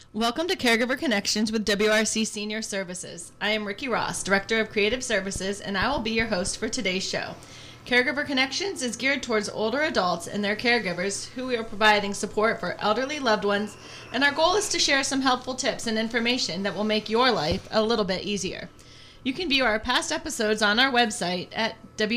Welcome to Caregiver Connections with WRC Senior Services. I am Ricky Ross, Director of Creative Services, and I will be your host for today's show. Caregiver Connections is geared towards older adults and their caregivers who we are providing support for elderly loved ones, and our goal is to share some helpful tips and information that will make your life a little bit easier. You can view our past episodes on our website at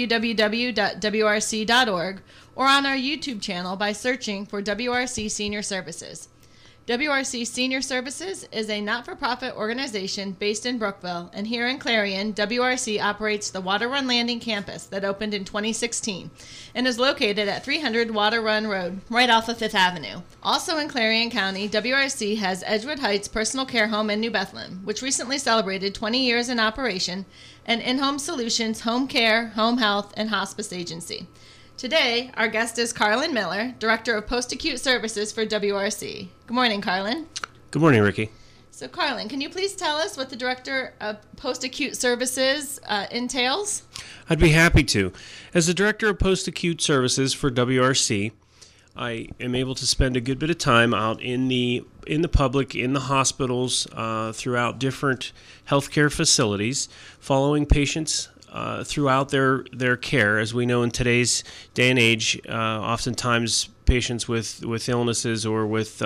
www.wrc.org or on our YouTube channel by searching for WRC Senior Services. WRC Senior Services is a not-for-profit organization based in Brookville, and here in Clarion, WRC operates the Water Run Landing campus that opened in 2016 and is located at 300 Water Run Road, right off of 5th Avenue. Also in Clarion County, WRC has Edgewood Heights Personal Care Home in New Bethlehem, which recently celebrated 20 years in operation, and In-Home Solutions Home Care, Home Health, and Hospice Agency. Today, our guest is Carlin Miller, Director of Post-Acute Services for WRC. Good morning, Carlin. Good morning, Ricky. So, Carlin, can you please tell us what the Director of Post-Acute Services entails? I'd be happy to. As the Director of Post-Acute Services for WRC, I am able to spend a good bit of time out in the public, in the hospitals, throughout different healthcare facilities, following patients throughout their care. As we know in today's day and age, oftentimes patients with illnesses or with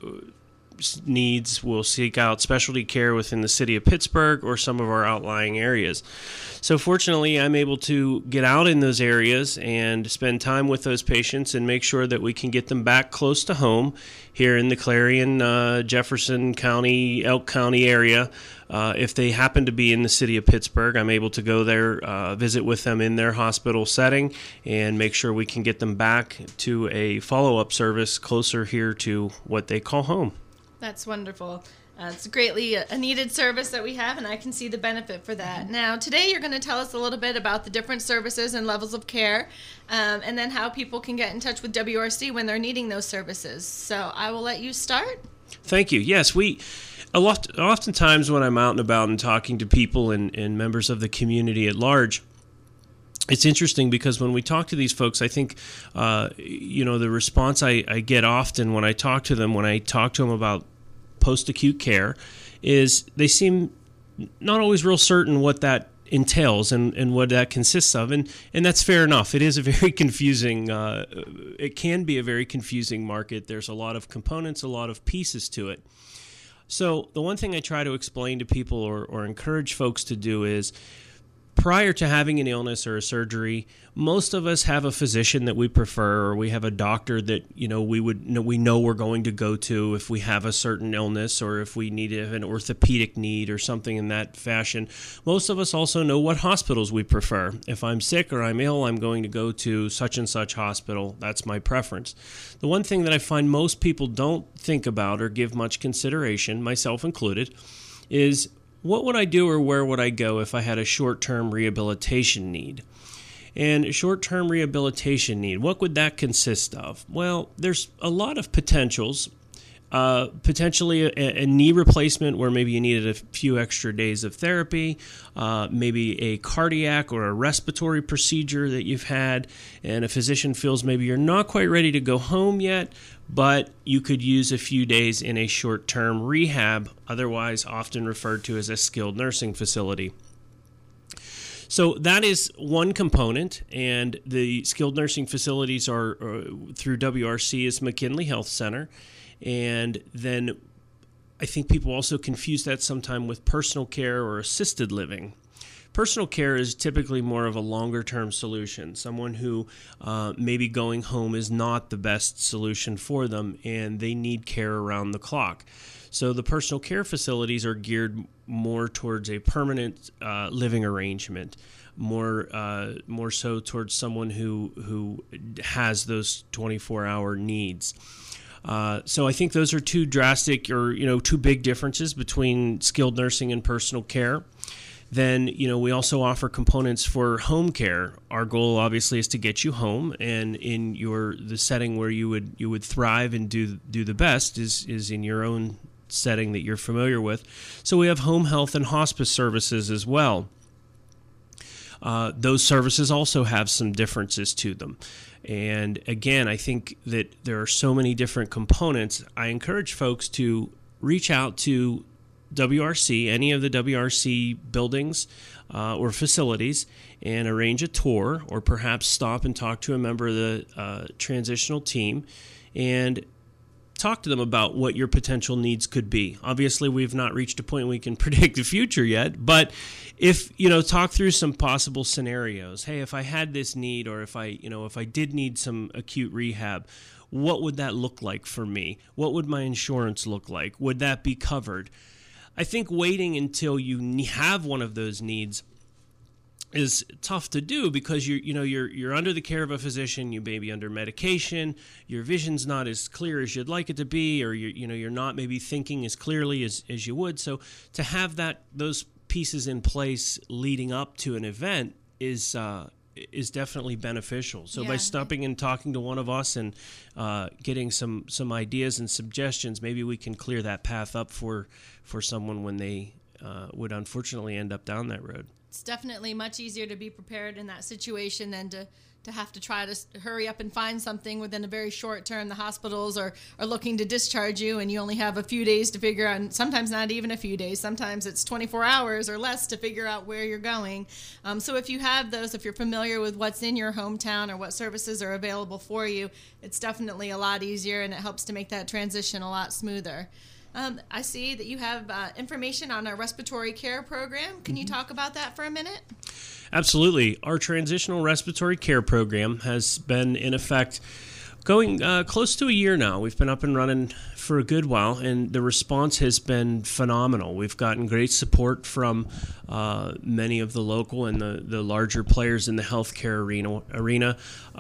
needs will seek out specialty care within the city of Pittsburgh or some of our outlying areas. So fortunately, I'm able to get out in those areas and spend time with those patients and make sure that we can get them back close to home here in the Clarion, Jefferson County, Elk County area. If they happen to be in the city of Pittsburgh, I'm able to go there, visit with them in their hospital setting, and make sure we can get them back to a follow-up service closer here to what they call home. That's wonderful. It's greatly a needed service that we have, and I can see the benefit for that. Now, today you're going to tell us a little bit about the different services and levels of care, and then how people can get in touch with WRC when they're needing those services. So I will let you start. Thank you. Yes, oftentimes when I'm out and about and talking to people and members of the community at large, it's interesting because when we talk to these folks, I think, the response I get often when I talk to them about post-acute care is they seem not always real certain what that entails and what that consists of. And that's fair enough. It is a very confusing, it can be a very confusing market. There's a lot of components, a lot of pieces to it. So the one thing I try to explain to people or encourage folks to do is, prior to having an illness or a surgery, most of us have a physician that we prefer, or we have a doctor that we know we're going to go to if we have a certain illness, or if we need an orthopedic need or something in that fashion. Most of us also know what hospitals we prefer. If I'm sick or I'm ill, I'm going to go to such and such hospital. That's my preference. The one thing that I find most people don't think about or give much consideration, myself included, is what would I do or where would I go if I had a short-term rehabilitation need? And a short-term rehabilitation need, what would that consist of? Well, there's a lot of potentials. Potentially a knee replacement where maybe you needed a few extra days of therapy, maybe a cardiac or a respiratory procedure that you've had, and a physician feels maybe you're not quite ready to go home yet, but you could use a few days in a short-term rehab, otherwise often referred to as a skilled nursing facility. So that is one component, and the skilled nursing facilities are through WRC is McKinley Health Center. And then I think people also confuse that sometime with personal care or assisted living. Personal care is typically more of a longer-term solution. Someone who maybe going home is not the best solution for them, and they need care around the clock. So the personal care facilities are geared more towards a permanent living arrangement, more so towards someone who has those 24-hour needs. So I think those are two drastic or, two big differences between skilled nursing and personal care. Then, we also offer components for home care. Our goal obviously is to get you home, and in the setting where you would thrive and do the best is in your own setting that you're familiar with. So we have home health and hospice services as well. Those services also have some differences to them. And again, I think that there are so many different components. I encourage folks to reach out to WRC, any of the WRC buildings or facilities, and arrange a tour, or perhaps stop and talk to a member of the transitional team and talk to them about what your potential needs could be. Obviously, we've not reached a point we can predict the future yet, but if, talk through some possible scenarios. Hey, if I had this need, or if I did need some acute rehab, what would that look like for me? What would my insurance look like? Would that be covered? I think waiting until you have one of those needs is tough to do, because you're under the care of a physician. You may be under medication. Your vision's not as clear as you'd like it to be, or you're not maybe thinking as clearly as you would. So to have those pieces in place leading up to an event is definitely beneficial. So by stopping and talking to one of us and getting some ideas and suggestions, maybe we can clear that path up for someone when they would unfortunately end up down that road. It's definitely much easier to be prepared in that situation than to have to try to hurry up and find something within a very short term. The hospitals are looking to discharge you, and you only have a few days to figure out, and sometimes not even a few days. Sometimes it's 24 hours or less to figure out where you're going. So if you have those, if you're familiar with what's in your hometown or what services are available for you, it's definitely a lot easier, and it helps to make that transition a lot smoother. I see that you have information on our respiratory care program. Can you talk about that for a minute? Absolutely. Our transitional respiratory care program has been in effect going close to a year now. We've been up and running for a good while, and the response has been phenomenal. We've gotten great support from many of the local and the larger players in the healthcare arena.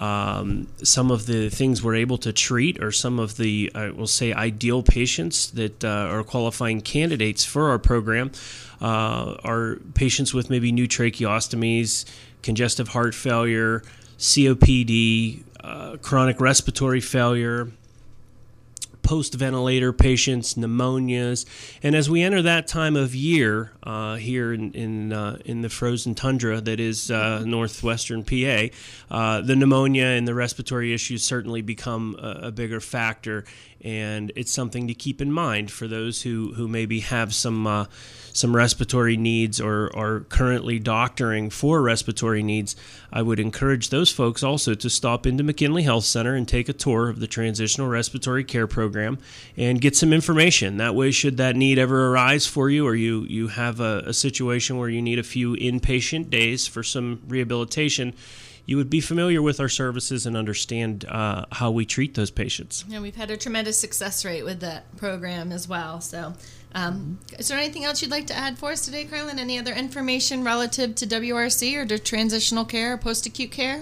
Some of the things we're able to treat are some of the, I will say, ideal patients that are qualifying candidates for our program. Are patients with maybe new tracheostomies, congestive heart failure, COPD, chronic respiratory failure, post-ventilator patients, pneumonias. And as we enter that time of year here in the frozen tundra that is northwestern PA, the pneumonia and the respiratory issues certainly become a bigger factor. And it's something to keep in mind for those who maybe have some respiratory needs or are currently doctoring for respiratory needs. I would encourage those folks also to stop into McKinley Health Center and take a tour of the Transitional Respiratory Care Program and get some information. That way, should that need ever arise for you, or you have a situation where you need a few inpatient days for some rehabilitation, you would be familiar with our services and understand how we treat those patients. Yeah, we've had a tremendous success rate with that program as well. So is there anything else you'd like to add for us today, Carlin? Any other information relative to WRC or to transitional care or post-acute care?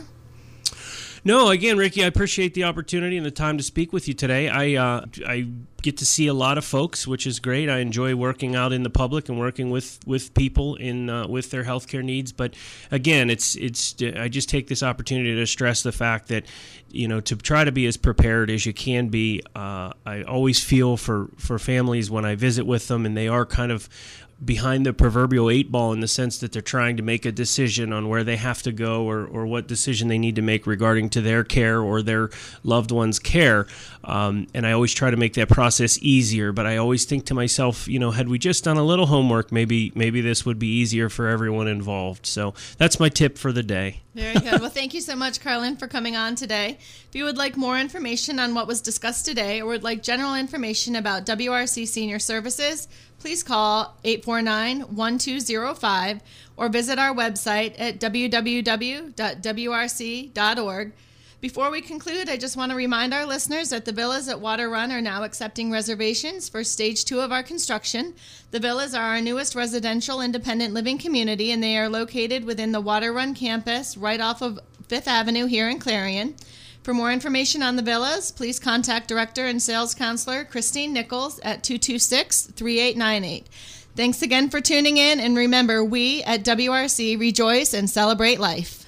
No, again, Ricky, I appreciate the opportunity and the time to speak with you today. I get to see a lot of folks, which is great. I enjoy working out in the public and working with people in with their healthcare needs. But again, it's I just take this opportunity to stress the fact that, to try to be as prepared as you can be. I always feel for families when I visit with them, and they are kind of behind the proverbial 8 ball in the sense that they're trying to make a decision on where they have to go or what decision they need to make regarding to their care or their loved one's care. And I always try to make that process easier, but I always think to myself, had we just done a little homework, maybe this would be easier for everyone involved. So that's my tip for the day. Very good. Well, thank you so much, Carlin, for coming on today. If you would like more information on what was discussed today, or would like general information about WRC Senior Services, please call 849-1205 or visit our website at www.wrc.org. Before we conclude, I just want to remind our listeners that the villas at Water Run are now accepting reservations for Stage 2 of our construction. The villas are our newest residential independent living community, and they are located within the Water Run campus right off of 5th Avenue here in Clarion. For more information on the villas, please contact Director and Sales Counselor Christine Nichols at 226-3898. Thanks again for tuning in, and remember, we at WRC rejoice and celebrate life.